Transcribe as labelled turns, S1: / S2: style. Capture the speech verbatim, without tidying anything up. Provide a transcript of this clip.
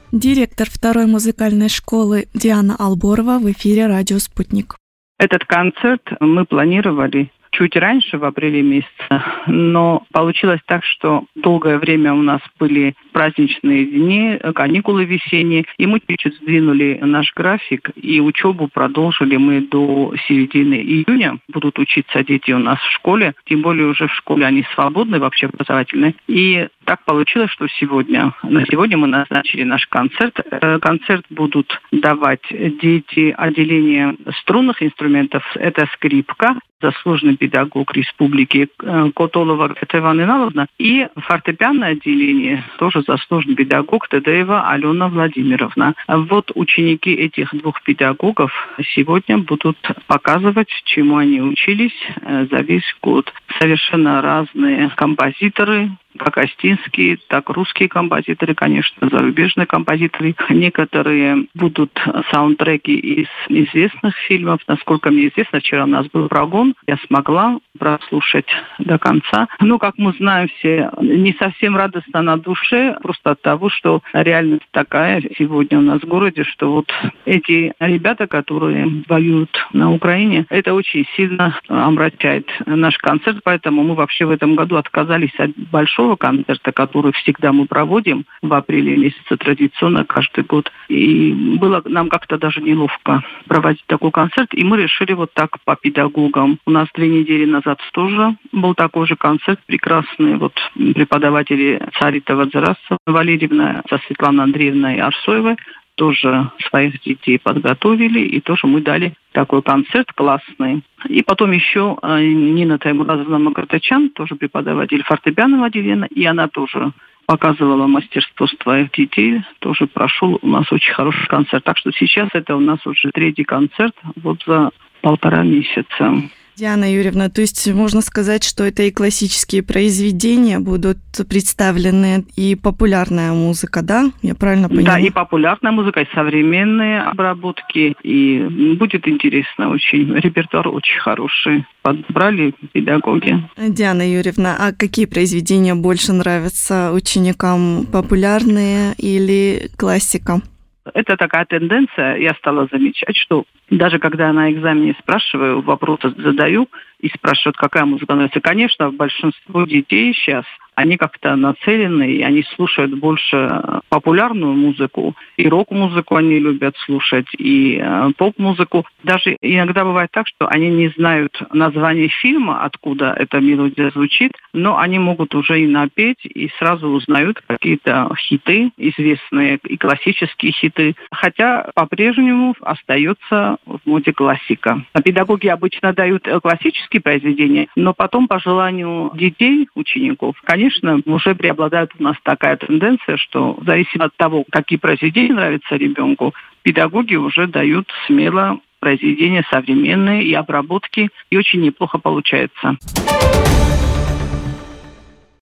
S1: Директор второй музыкальной школы Диана Алборова в эфире «Радио Спутник».
S2: Этот концерт мы планировали чуть раньше, в апреле месяце, но получилось так, что долгое время у нас были праздничные дни, каникулы весенние, и мы чуть-чуть сдвинули наш график, и учебу продолжили мы до середины июня. Будут учиться дети у нас в школе, тем более уже в школе они свободные, вообще образовательные. И так получилось, что сегодня, на сегодня мы назначили наш концерт. Концерт будут давать дети отделения струнных инструментов. Это скрипка, заслуженный педагог республики Котолова Ивана Иналовна, и фортепианное отделение, тоже заслуженный педагог Тедеева Алена Владимировна. Вот ученики этих двух педагогов сегодня будут показывать, чему они учились за весь год. Совершенно разные композиторы, как астинские, так русские композиторы, конечно, зарубежные композиторы. Некоторые будут саундтреки из известных фильмов. Насколько мне известно, вчера у нас был прогон, я смогла прослушать до конца. Ну, как мы знаем все, не совсем радостно на душе, просто от того, что реальность такая сегодня у нас в городе, что вот эти ребята, которые воюют на Украине, это очень сильно омрачает наш концерт, поэтому мы вообще в этом году отказались от большого концерта, который всегда мы проводим в апреле месяце традиционно каждый год. И было нам как-то даже неловко проводить такой концерт, и мы решили вот так по педагогам. У нас две недели назад тоже был такой же концерт прекрасный. Вот преподаватели Царитова Дзараса Валерьевна со Светланой Андреевной Арсоевой тоже своих детей подготовили, и тоже мы дали такой концерт классный. И потом еще Нина Таймуразовна Магартачан, тоже преподаватель фортепианного отделения, и она тоже показывала мастерство своих детей, тоже прошел у нас очень хороший концерт. Так что сейчас это у нас уже третий концерт вот за полтора месяца.
S1: Диана Юрьевна, то есть можно сказать, что это и классические произведения будут представлены, и популярная музыка, да? Я правильно понимаю?
S2: Да, и популярная музыка, и современные обработки, и будет интересно очень. Репертуар очень хороший. Подбрали педагоги.
S1: Диана Юрьевна, а какие произведения больше нравятся ученикам? Популярные или классика?
S2: Это такая тенденция, я стала замечать, что даже когда на экзамене спрашиваю, вопросы задаю и спрашивают, какая музыка нравится, конечно, большинство детей сейчас, они как-то нацелены, и они слушают больше популярную музыку, и рок-музыку они любят слушать, и э, поп-музыку. Даже иногда бывает так, что они не знают название фильма, откуда эта мелодия звучит, но они могут уже и напеть, и сразу узнают какие-то хиты, известные и классические хиты. Хотя по-прежнему остается в моде классика. А педагоги обычно дают классические произведения, но потом по желанию детей, учеников, конечно, уже преобладает у нас такая тенденция, что в зависимости от того, какие произведения нравятся ребенку, педагоги уже дают смело произведения современные и обработки, и очень неплохо получается.